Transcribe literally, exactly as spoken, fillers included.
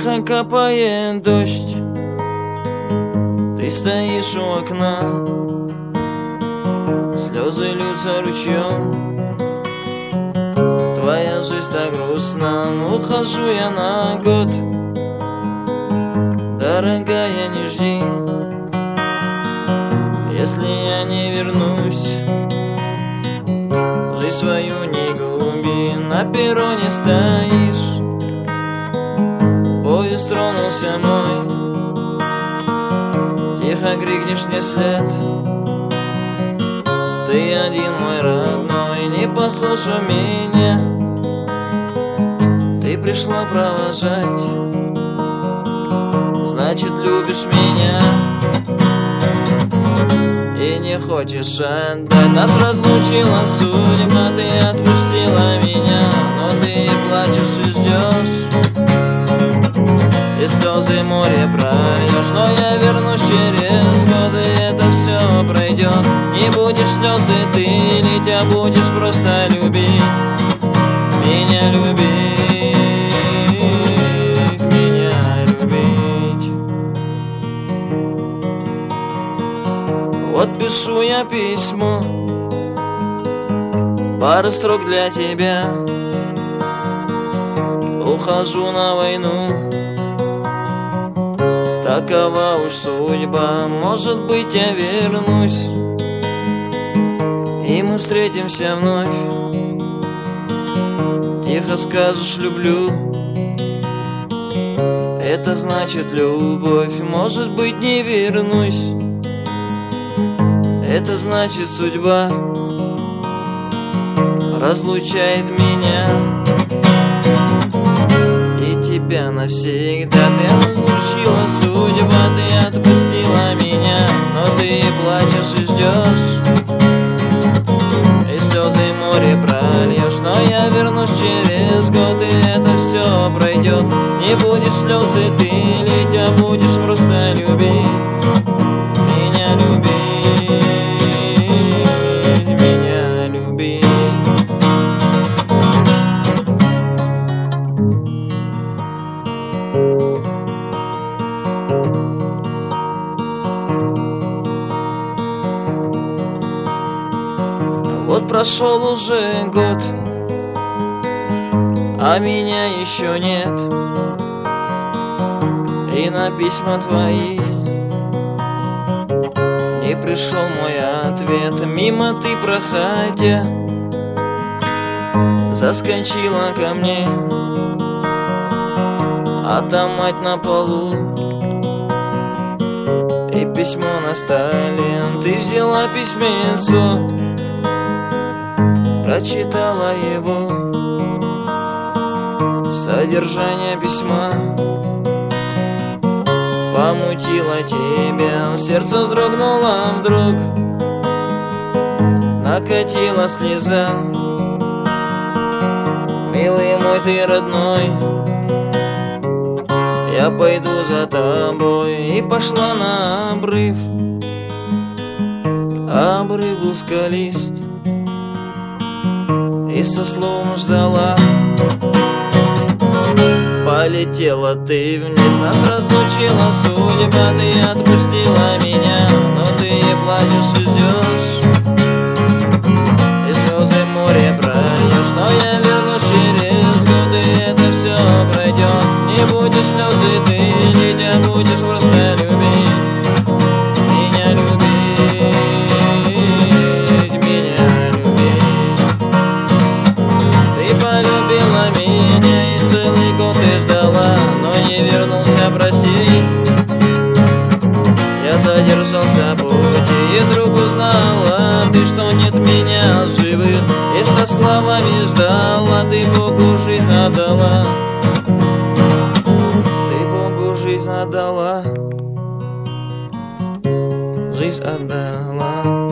Тихо капает дождь, ты стоишь у окна, слезы льются ручьем, твоя жизнь так грустна. Ухожу я на год, дорогая, не жди. Если я не вернусь, жизнь свою не губи. На перроне стоишь, поезд тронулся мой, тихо крикнешь мне вслед: ты один, мой родной, не послушай меня. Ты пришла провожать, значит, любишь меня и не хочешь отдать. Нас разлучила судьба, ты отпустила меня, но ты плачешь и ждешь, и слезы море прольешь. Но я вернусь через годы, это все пройдет. Не будешь слезы ты лить, а будешь просто любить меня, любить меня, любить. Вот пишу я письмо, пару строк для тебя. Ухожу на войну, такова уж судьба. Может быть, я вернусь, и мы встретимся вновь. Тихо скажешь люблю, это значит любовь. Может быть, не вернусь, это значит судьба разлучает меня и тебя навсегда. Ты разлучила судьба, ты отпустила меня, но ты плачешь и ждешь, и слезы море прольешь. Но я вернусь через год, и это все пройдет. Не будешь слезы ты лить, а будешь просто любить меня, любить меня, любить. Вот прошел уже год, а меня еще нет, и на письма твои не пришел мой ответ. Мимо ты, проходя, заскочила ко мне, а там мать на полу и письмо на столе. Ты взяла письмецо, прочитала его, содержание письма помутило тебя. Сердце вздрогнуло вдруг, накатила слеза. Милый мой, ты родной, я пойду за тобой. И пошла на обрыв, обрыв был скалист, и со словом ждала. Полетела ты вниз, нас разлучила судьба, ты отпустила меня, но ты плачешь и ждешь, и слезы море прольешь. Но я вернусь через годы, это все пройдет. Не будешь слезы ты лить, а будешь просто любить меня, любить меня, любить. Ты полюбила меня, и целый год ты ждала, но не вернулся, прости. Я задержался в пути, и вдруг узнала ты, что нет меня в живых, и со словами ждала. Ты Богу жизнь отдала, ты Богу жизнь отдала, жизнь отдала.